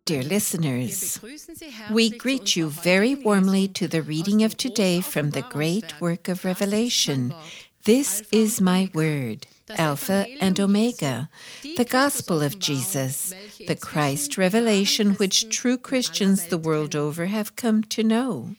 Dear listeners, we greet you very warmly to the reading of today from the great work of Revelation. This is my word, Alpha and Omega, the gospel of Jesus, the Christ revelation which true Christians the world over have come to know.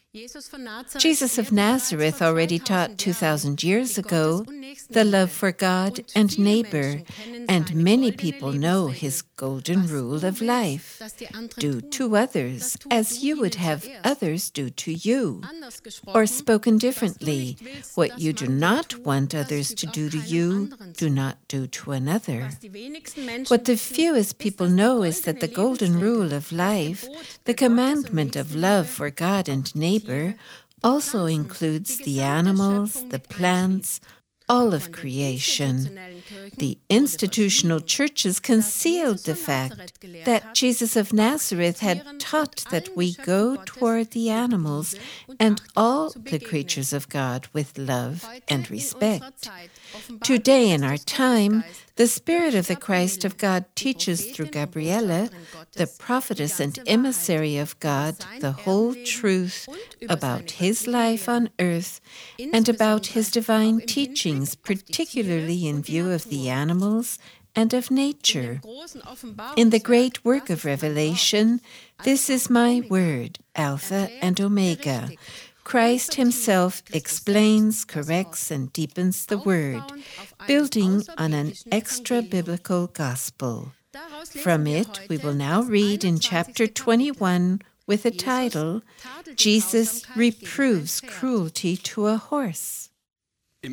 Jesus of Nazareth already taught 2,000 years ago the love for God and neighbor, and many people know his golden rule of life. Do to others as you would have others do to you. Or spoken differently, what you do not want others to do to you, do not do to another. What the fewest people know is that the golden rule of life, the commandment of love for God and neighbor, also includes the animals, the plants, all of creation. The institutional churches concealed the fact that Jesus of Nazareth had taught that we go toward the animals and all the creatures of God with love and respect. Today in our time, the Spirit of the Christ of God teaches through Gabriele, the prophetess and emissary of God, the whole truth about his life on earth and about his divine teachings, particularly in view of the animals and of nature. In the great work of Revelation, this is my word, Alpha and Omega. Christ himself explains, corrects, and deepens the word, building on an extra-biblical gospel. From it, we will now read in chapter 21 with the title, Jesus Reproves Cruelty to a Horse. In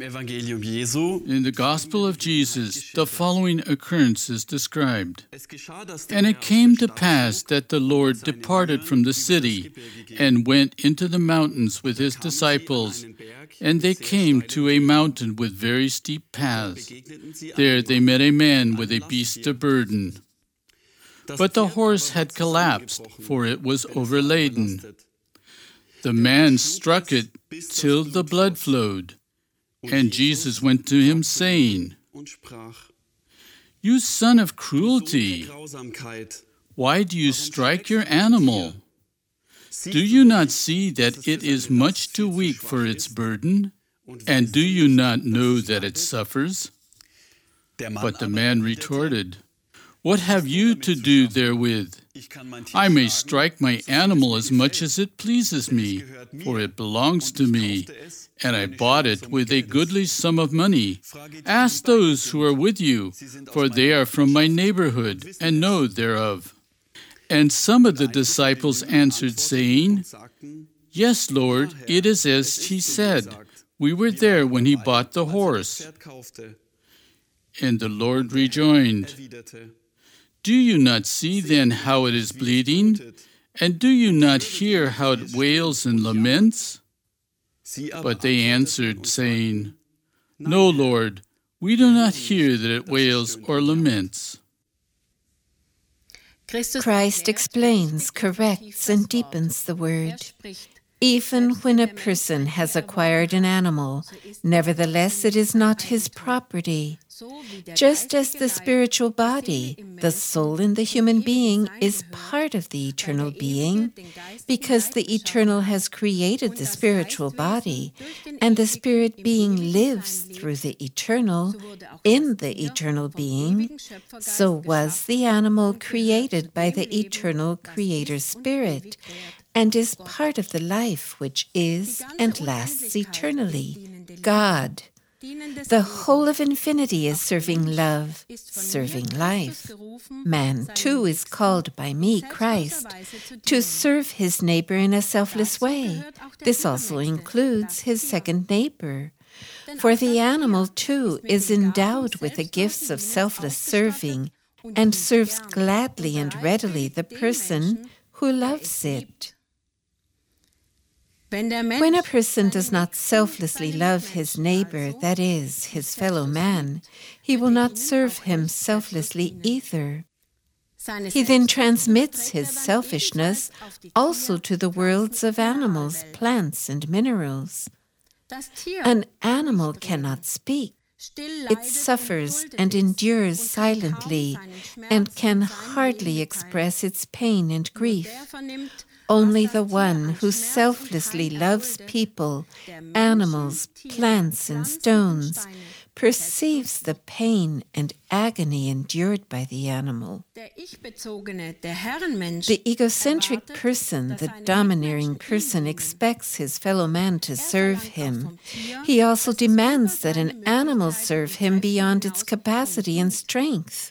the Gospel of Jesus, the following occurrence is described. And it came to pass that the Lord departed from the city and went into the mountains with his disciples, and they came to a mountain with very steep paths. There they met a man with a beast of burden. But the horse had collapsed, for it was overladen. The man struck it till the blood flowed. And Jesus went to him, saying, You son of cruelty, why do you strike your animal? Do you not see that it is much too weak for its burden? And do you not know that it suffers? But the man retorted, What have you to do therewith? I may strike my animal as much as it pleases me, for it belongs to me, and I bought it with a goodly sum of money. Ask those who are with you, for they are from my neighborhood, and know thereof. And some of the disciples answered, saying, Yes, Lord, it is as he said. We were there when he bought the horse. And the Lord rejoined, Do you not see then how it is bleeding? And do you not hear how it wails and laments? But they answered, saying, No, Lord, we do not hear that it wails or laments. Christ explains, corrects, and deepens the word. Even when a person has acquired an animal, nevertheless it is not his property. Just as the spiritual body, the soul in the human being is part of the eternal being, because the eternal has created the spiritual body, and the spirit being lives through the eternal, in the eternal being, so was the animal created by the eternal Creator Spirit, and is part of the life which is and lasts eternally, God. The whole of infinity is serving love, serving life. Man, too, is called by me, Christ, to serve his neighbor in a selfless way. This also includes his second neighbor. For the animal, too, is endowed with the gifts of selfless serving and serves gladly and readily the person who loves it. When a person does not selflessly love his neighbor, that is, his fellow man, he will not serve him selflessly either. He then transmits his selfishness also to the worlds of animals, plants, and minerals. An animal cannot speak. It suffers and endures silently and can hardly express its pain and grief. Only the one who selflessly loves people, animals, plants, and stones perceives the pain and agony endured by the animal. The egocentric person, the domineering person, expects his fellow man to serve him. He also demands that an animal serve him beyond its capacity and strength.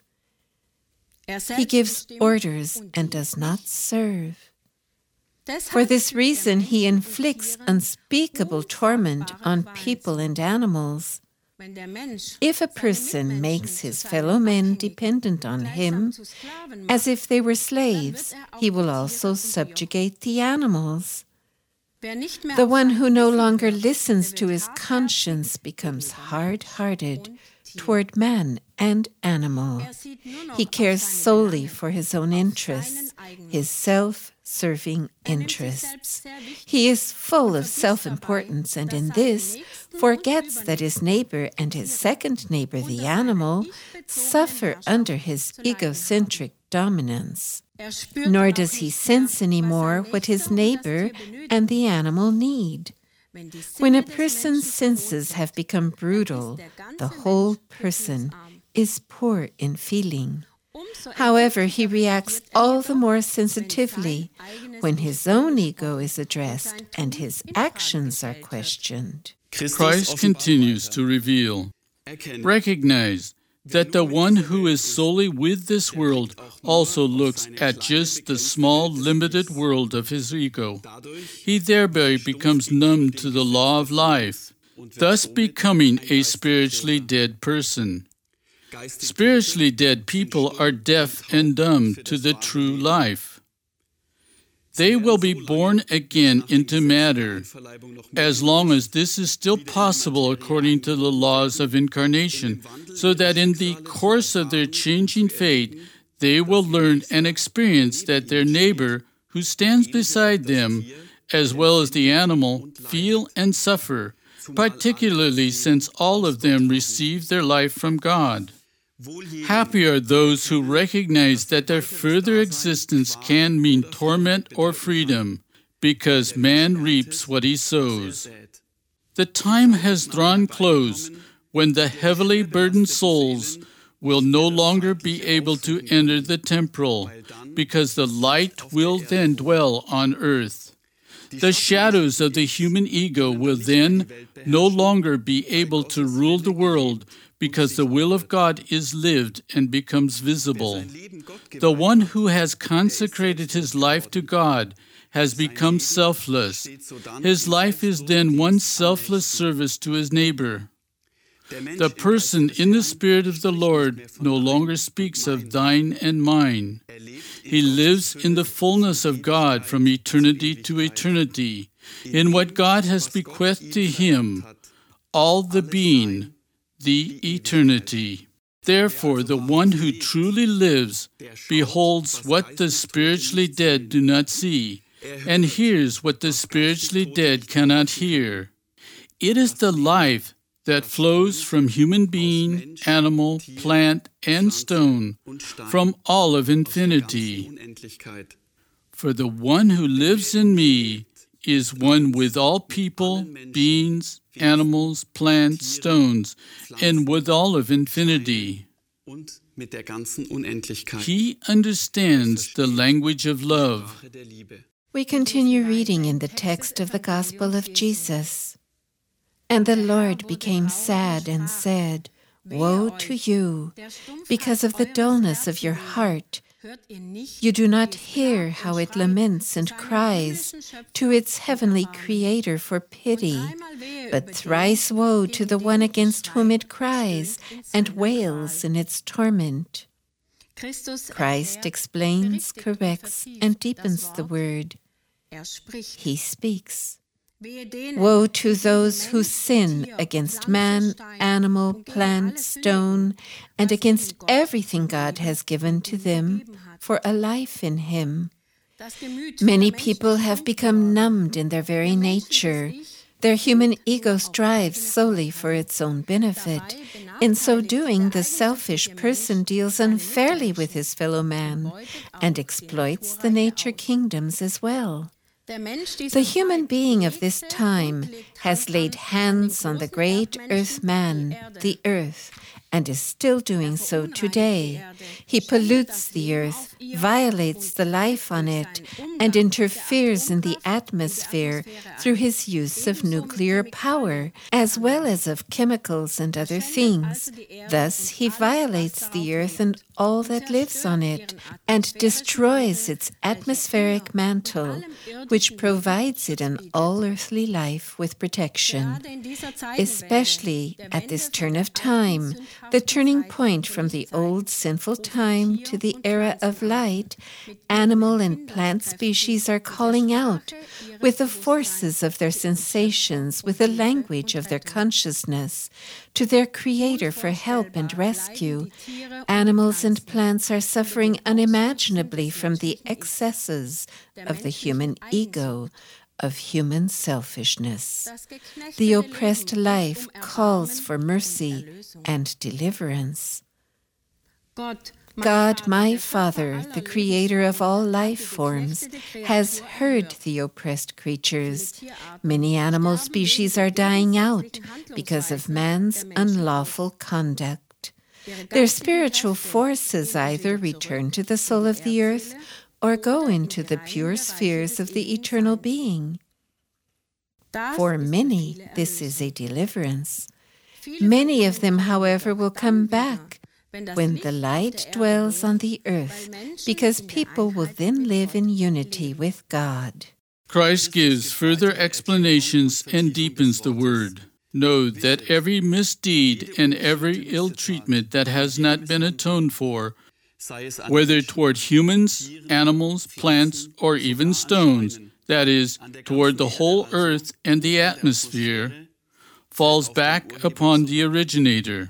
He gives orders and does not serve. For this reason, he inflicts unspeakable torment on people and animals. If a person makes his fellow men dependent on him, as if they were slaves, he will also subjugate the animals. The one who no longer listens to his conscience becomes hard-hearted toward man and animal. He cares solely for his own interests, his self-serving interests. He is full of self-importance, and in this forgets that his neighbor and his second neighbor, the animal, suffer under his egocentric dominance. Nor does he sense anymore what his neighbor and the animal need. When a person's senses have become brutal, the whole person is poor in feeling. However, he reacts all the more sensitively when his own ego is addressed and his actions are questioned. Christ continues to reveal, recognize that the one who is solely with this world also looks at just the small, limited world of his ego. He thereby becomes numb to the law of life, thus becoming a spiritually dead person. Spiritually dead people are deaf and dumb to the true life. They will be born again into matter, as long as this is still possible according to the laws of incarnation, so that in the course of their changing fate, they will learn and experience that their neighbor, who stands beside them, as well as the animal, feel and suffer, particularly since all of them receive their life from God. Happy are those who recognize that their further existence can mean torment or freedom, because man reaps what he sows. The time has drawn close when the heavily burdened souls will no longer be able to enter the temporal, because the light will then dwell on earth. The shadows of the human ego will then no longer be able to rule the world, because the will of God is lived and becomes visible. The one who has consecrated his life to God has become selfless. His life is then one selfless service to his neighbor. The person in the Spirit of the Lord no longer speaks of thine and mine. He lives in the fullness of God from eternity to eternity, in what God has bequeathed to him, all the being, the eternity. Therefore, the one who truly lives beholds what the spiritually dead do not see, and hears what the spiritually dead cannot hear. It is the life that flows from human being, animal, plant, and stone, from all of infinity. For the one who lives in me is one with all people, beings, animals, plants, stones, and with all of infinity. He understands the language of love. We continue reading in the text of the Gospel of Jesus. And the Lord became sad and said, "Woe to you, because of the dullness of your heart. You do not hear how it laments and cries to its heavenly Creator for pity, but thrice woe to the one against whom it cries and wails in its torment." Christ explains, corrects, and deepens the word. He speaks. Woe to those who sin against man, animal, plant, stone, and against everything God has given to them for a life in Him. Many people have become numbed in their very nature. Their human ego strives solely for its own benefit. In so doing, the selfish person deals unfairly with his fellow man and exploits the nature kingdoms as well. The human being of this time has laid hands on the great earth man, the earth, and is still doing so today. He pollutes the earth, violates the life on it, and interferes in the atmosphere through his use of nuclear power, as well as of chemicals and other things. Thus, he violates the earth and all that lives on it, and destroys its atmospheric mantle, which provides it and all earthly life with protection. Especially at this turn of time, the turning point from the old sinful time to the era of light, animal and plant species are calling out with the forces of their sensations, with the language of their consciousness, to their Creator for help and rescue. Animals and plants are suffering unimaginably from the excesses of the human ego, of human selfishness. The oppressed life calls for mercy and deliverance. God, my Father, the Creator of all life forms, has heard the oppressed creatures. Many animal species are dying out because of man's unlawful conduct. Their spiritual forces either return to the soul of the earth or go into the pure spheres of the eternal being. For many, this is a deliverance. Many of them, however, will come back when the light dwells on the earth, because people will then live in unity with God. Christ gives further explanations and deepens the word. Know that every misdeed and every ill treatment that has not been atoned for, whether toward humans, animals, plants, or even stones, that is, toward the whole earth and the atmosphere, falls back upon the originator.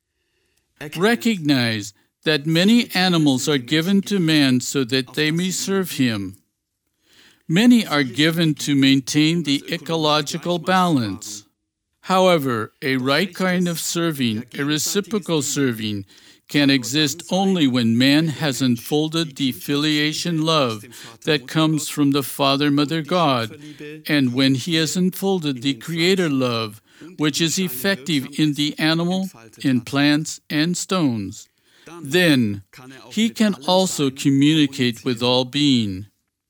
Recognize that many animals are given to man so that they may serve him. Many are given to maintain the ecological balance. However, a right kind of serving, a reciprocal serving, can exist only when man has unfolded the filiation love that comes from the Father, Mother, God, and when he has unfolded the Creator love, which is effective in the animal, in plants, and stones. Then he can also communicate with all being.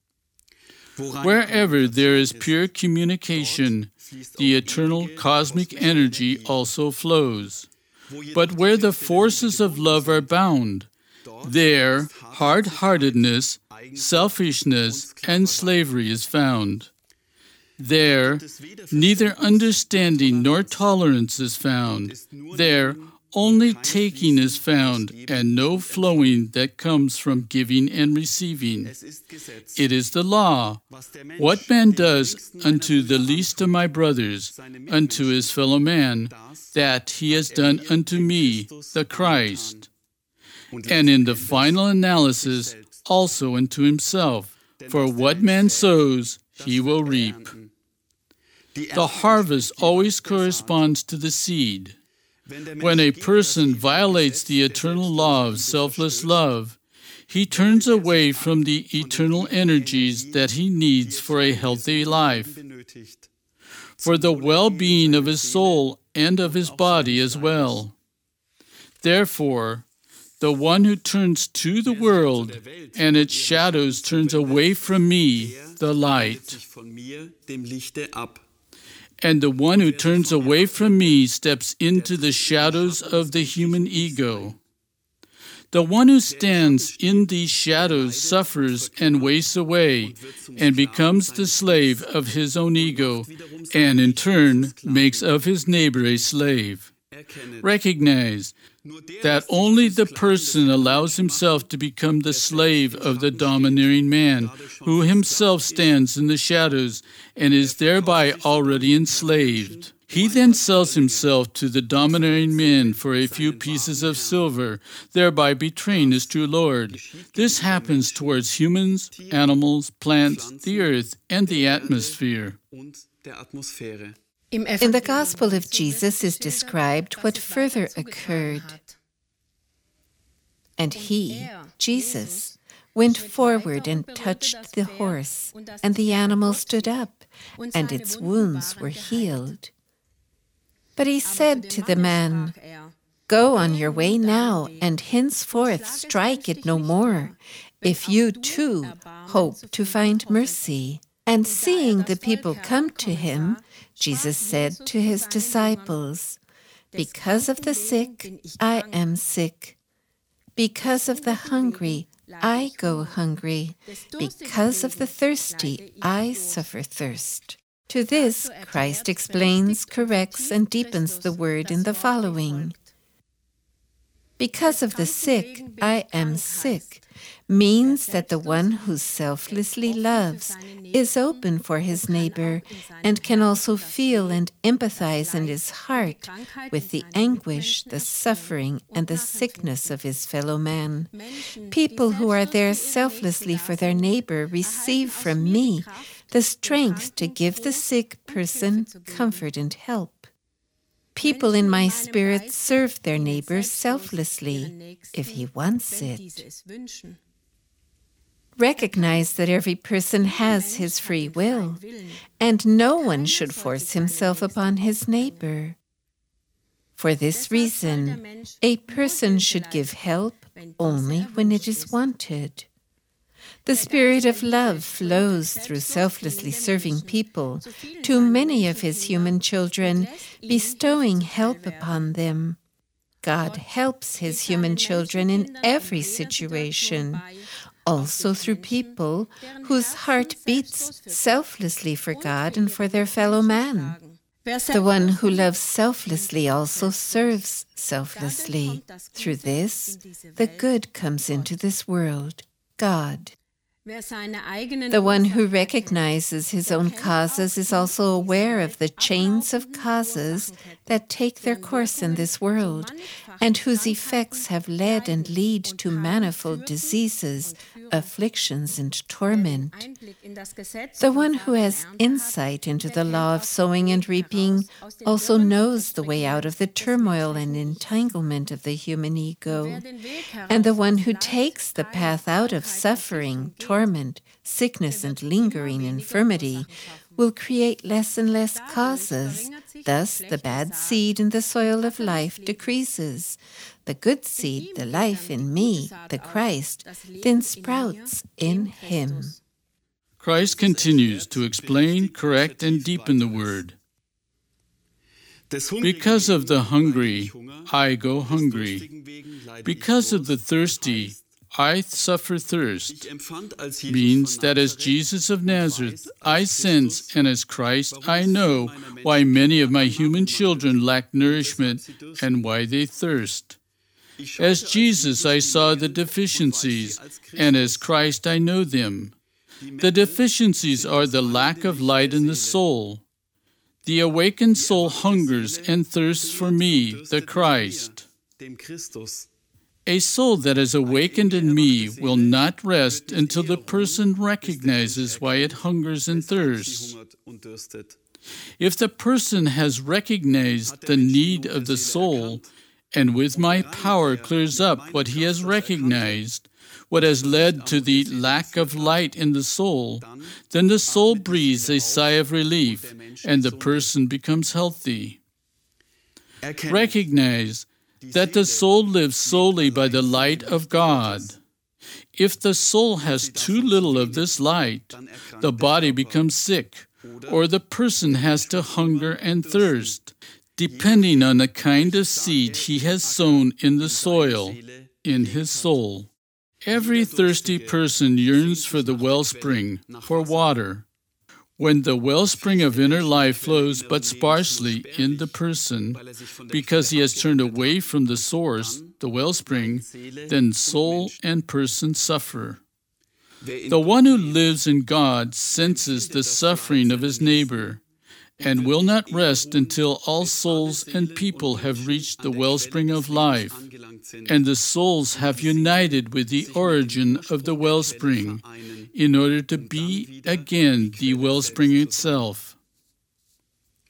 Wherever there is pure communication, the eternal cosmic energy also flows. But where the forces of love are bound, there hard-heartedness, selfishness, and slavery is found. There, neither understanding nor tolerance is found. There, only taking is found, and no flowing that comes from giving and receiving. It is the law. What man does unto the least of my brothers, unto his fellow man, that he has done unto me, the Christ. And in the final analysis, also unto himself. For what man sows, he will reap. The harvest always corresponds to the seed. When a person violates the eternal law of selfless love, he turns away from the eternal energies that he needs for a healthy life, for the well-being of his soul and of his body as well. Therefore, the one who turns to the world and its shadows turns away from me, the light. And the one who turns away from me steps into the shadows of the human ego. The one who stands in these shadows suffers and wastes away and becomes the slave of his own ego, and in turn makes of his neighbor a slave. Recognize that only the person allows himself to become the slave of the domineering man, who himself stands in the shadows and is thereby already enslaved. He then sells himself to the domineering man for a few pieces of silver, thereby betraying his true Lord. This happens towards humans, animals, plants, the earth, and the atmosphere. In the Gospel of Jesus is described what further occurred. And he, Jesus, went forward and touched the horse, and the animal stood up, and its wounds were healed. But he said to the man, "Go on your way now, and henceforth strike it no more, if you too hope to find mercy." And seeing the people come to him, Jesus said to his disciples, "Because of the sick, I am sick. Because of the hungry, I go hungry. Because of the thirsty, I suffer thirst." To this, Christ explains, corrects, and deepens the word in the following. "Because of the sick, I am sick," means that the one who selflessly loves is open for his neighbor and can also feel and empathize in his heart with the anguish, the suffering, and the sickness of his fellow man. People who are there selflessly for their neighbor receive from me the strength to give the sick person comfort and help. People in my spirit serve their neighbor selflessly, if he wants it. Recognize that every person has his free will, and no one should force himself upon his neighbor. For this reason, a person should give help only when it is wanted. The spirit of love flows through selflessly serving people to many of his human children, bestowing help upon them. God helps his human children in every situation, also through people whose heart beats selflessly for God and for their fellow man. The one who loves selflessly also serves selflessly. Through this, the good comes into this world, God. The one who recognizes his own causes is also aware of the chains of causes that take their course in this world, and whose effects have led and lead to manifold diseases, afflictions, and torment. The one who has insight into the law of sowing and reaping also knows the way out of the turmoil and entanglement of the human ego. And the one who takes the path out of suffering, torment, sickness, and lingering infirmity will create less and less causes. Thus, the bad seed in the soil of life decreases. The good seed, the life in me, the Christ, then sprouts in him. Christ continues to explain, correct, and deepen the word. Because of the hungry, I go hungry. Because of the thirsty, I suffer thirst, means that as Jesus of Nazareth, I sense, and as Christ, I know why many of my human children lack nourishment and why they thirst. As Jesus, I saw the deficiencies, and as Christ, I know them. The deficiencies are the lack of light in the soul. The awakened soul hungers and thirsts for me, the Christ. A soul that is awakened in me will not rest until the person recognizes why it hungers and thirsts. If the person has recognized the need of the soul, and with my power clears up what he has recognized, what has led to the lack of light in the soul, then the soul breathes a sigh of relief, and the person becomes healthy. Recognize that the soul lives solely by the light of God. If the soul has too little of this light, the body becomes sick, or the person has to hunger and thirst, depending on the kind of seed he has sown in the soil, in his soul. Every thirsty person yearns for the wellspring, for water. When the wellspring of inner life flows but sparsely in the person, because he has turned away from the source, the wellspring, then soul and person suffer. The one who lives in God senses the suffering of his neighbor, and will not rest until all souls and people have reached the wellspring of life, and the souls have united with the origin of the wellspring, in order to be again the wellspring itself.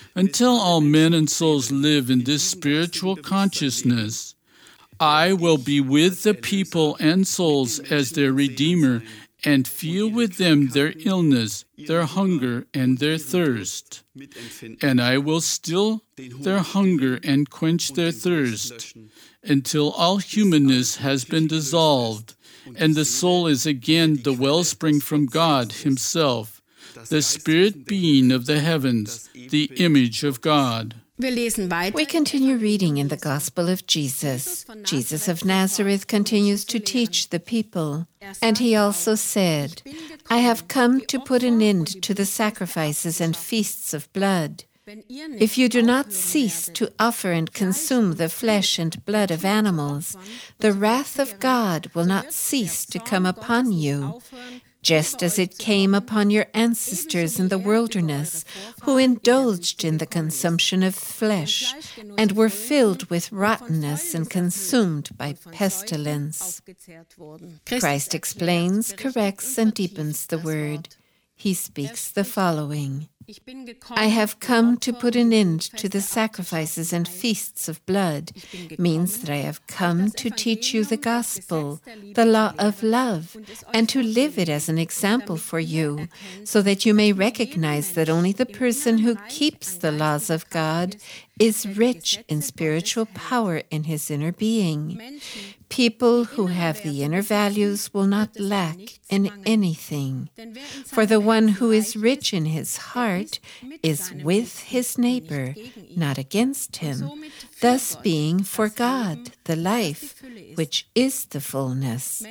Until all men and souls live in this spiritual consciousness, I will be with the people and souls as their Redeemer and feel with them their illness, their hunger, and their thirst. And I will still their hunger and quench their thirst until all humanness has been dissolved and the soul is again the wellspring from God Himself, the spirit being of the heavens, the image of God. We continue reading in the Gospel of Jesus. Jesus of Nazareth continues to teach the people. And He also said, I have come to put an end to the sacrifices and feasts of blood. If you do not cease to offer and consume the flesh and blood of animals, the wrath of God will not cease to come upon you, just as it came upon your ancestors in the wilderness, who indulged in the consumption of flesh, and were filled with rottenness and consumed by pestilence. Christ explains, corrects, and deepens the word. He speaks the following. I have come to put an end to the sacrifices and feasts of blood, means that I have come to teach you the gospel, the law of love, and to live it as an example for you, so that you may recognize that only the person who keeps the laws of God is rich in spiritual power in his inner being. People who have the inner values will not lack in anything. For the one who is rich in his heart is with his neighbor, not against him, thus being for God the life, which is the fullness.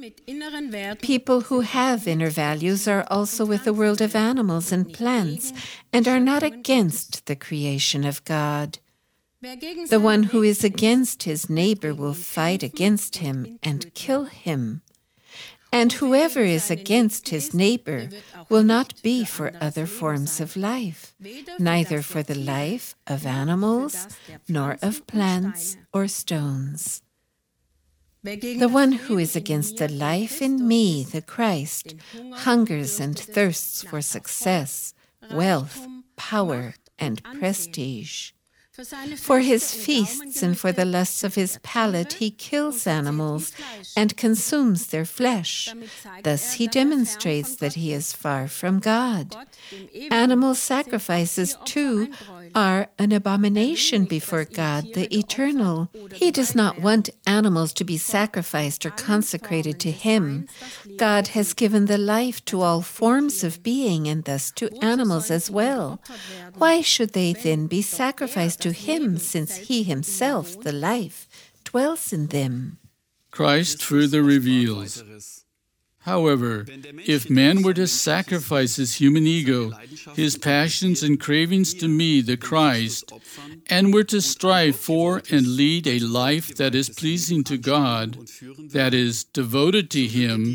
People who have inner values are also with the world of animals and plants, and are not against the creation of God. The one who is against his neighbor will fight against him and kill him. And whoever is against his neighbor will not be for other forms of life, neither for the life of animals, nor of plants or stones. The one who is against the life in me, the Christ, hungers and thirsts for success, wealth, power, and prestige. For his feasts and for the lusts of his palate, he kills animals and consumes their flesh. Thus he demonstrates that he is far from God. Animal sacrifices, too, are an abomination before God, the Eternal. He does not want animals to be sacrificed or consecrated to him. God has given the life to all forms of being, and thus to animals as well. Why should they then be sacrificed to him, since he himself, the life, dwells in them? Christ further reveals, however, if man were to sacrifice his human ego, his passions and cravings to me, the Christ, and were to strive for and lead a life that is pleasing to God, that is, devoted to Him,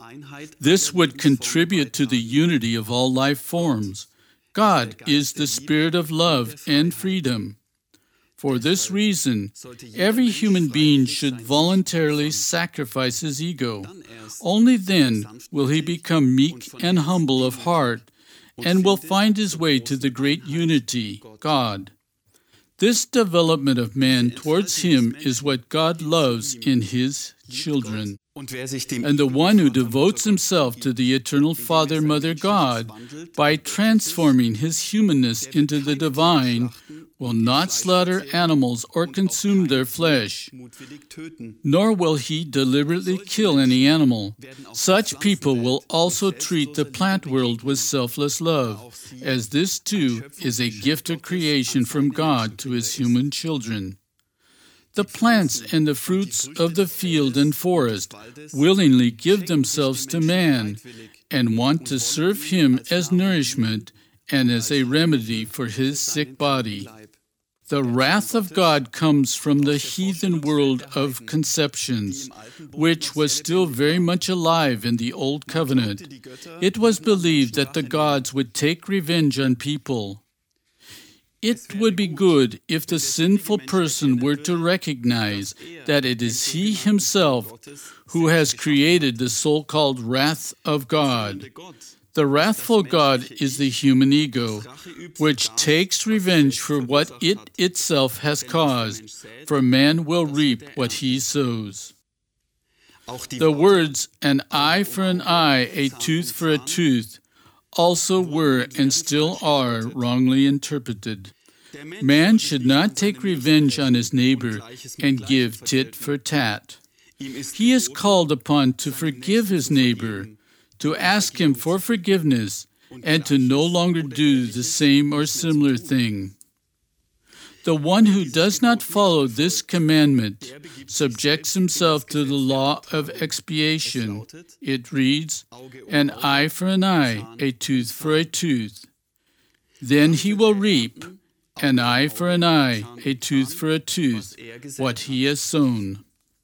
this would contribute to the unity of all life forms. God is the Spirit of love and freedom. For this reason, every human being should voluntarily sacrifice his ego. Only then will he become meek and humble of heart and will find his way to the great unity, God. This development of man towards Him is what God loves in His children. And the one who devotes himself to the eternal Father, Mother God, by transforming his humanness into the divine, will not slaughter animals or consume their flesh, nor will he deliberately kill any animal. Such people will also treat the plant world with selfless love, as this too is a gift of creation from God to His human children. The plants and the fruits of the field and forest willingly give themselves to man and want to serve him as nourishment and as a remedy for his sick body. The wrath of God comes from the heathen world of conceptions, which was still very much alive in the Old Covenant. It was believed that the gods would take revenge on people. It would be good if the sinful person were to recognize that it is he himself who has created the so-called wrath of God. The wrathful God is the human ego, which takes revenge for what it itself has caused, for man will reap what he sows. The words, an eye for an eye, a tooth for a tooth, also were and still are wrongly interpreted. Man should not take revenge on his neighbor and give tit for tat. He is called upon to forgive his neighbor, to ask him for forgiveness, and to no longer do the same or similar thing. The one who does not follow this commandment subjects himself to the law of expiation. It reads, an eye for an eye, a tooth for a tooth. Then he will reap, an eye for an eye, a tooth for a tooth, what he has sown.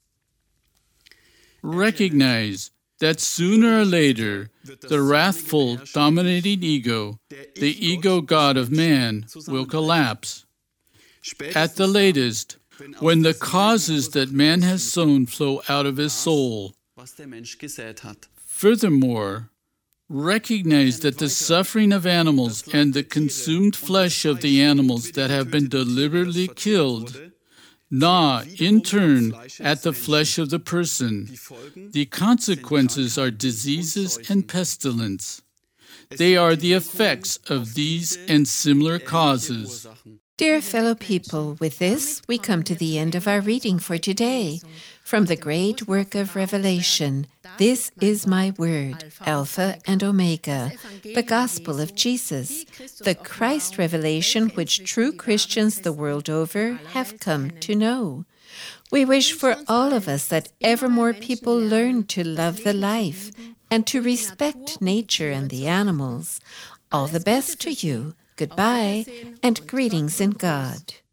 Recognize that sooner or later, the wrathful, dominating ego, the ego god of man, will collapse. At the latest, when the causes that man has sown flow out of his soul. Furthermore, recognize that the suffering of animals and the consumed flesh of the animals that have been deliberately killed gnaw, in turn, at the flesh of the person. The consequences are diseases and pestilence. They are the effects of these and similar causes. Dear fellow people, with this, we come to the end of our reading for today. From the great work of Revelation, this is my word, Alpha and Omega, the gospel of Jesus, the Christ revelation which true Christians the world over have come to know. We wish for all of us that ever more people learn to love the life and to respect nature and the animals. All the best to you. Goodbye, and greetings in God.